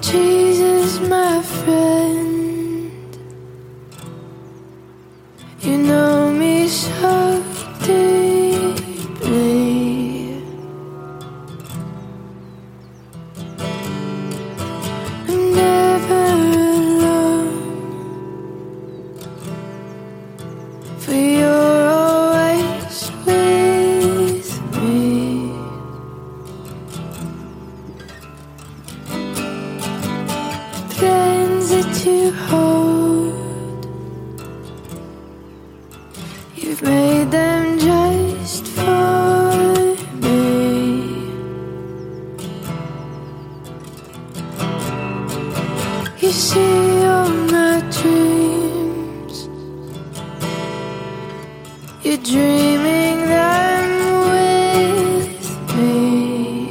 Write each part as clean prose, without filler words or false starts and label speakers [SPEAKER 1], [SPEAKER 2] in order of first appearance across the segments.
[SPEAKER 1] Jesus, my friend, you know me so deeply. I'm never alone, for you're always with me. The hands that you hold, you've made them just for me. You see all my dreams, you're dreaming them with me.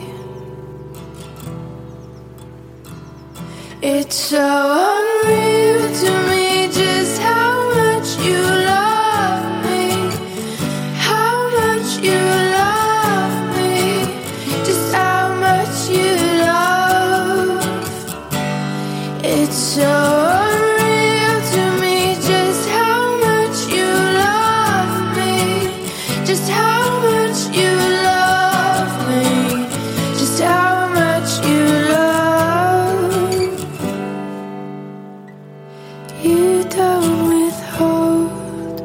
[SPEAKER 1] It's so unreal to me just how much you love me, how much you love me, just how much you love. It's so unreal to me just how much you love me, just how much you love me, just how much you love. You don't withhold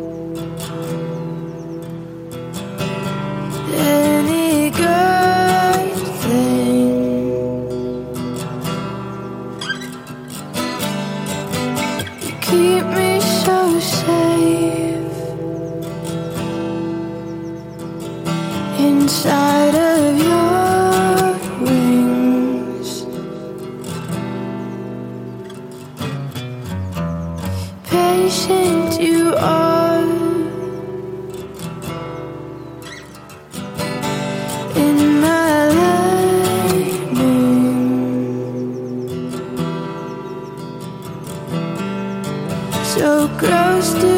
[SPEAKER 1] any good thing. You keep me so safe inside of your wings. Patient you are in my lightning, so close to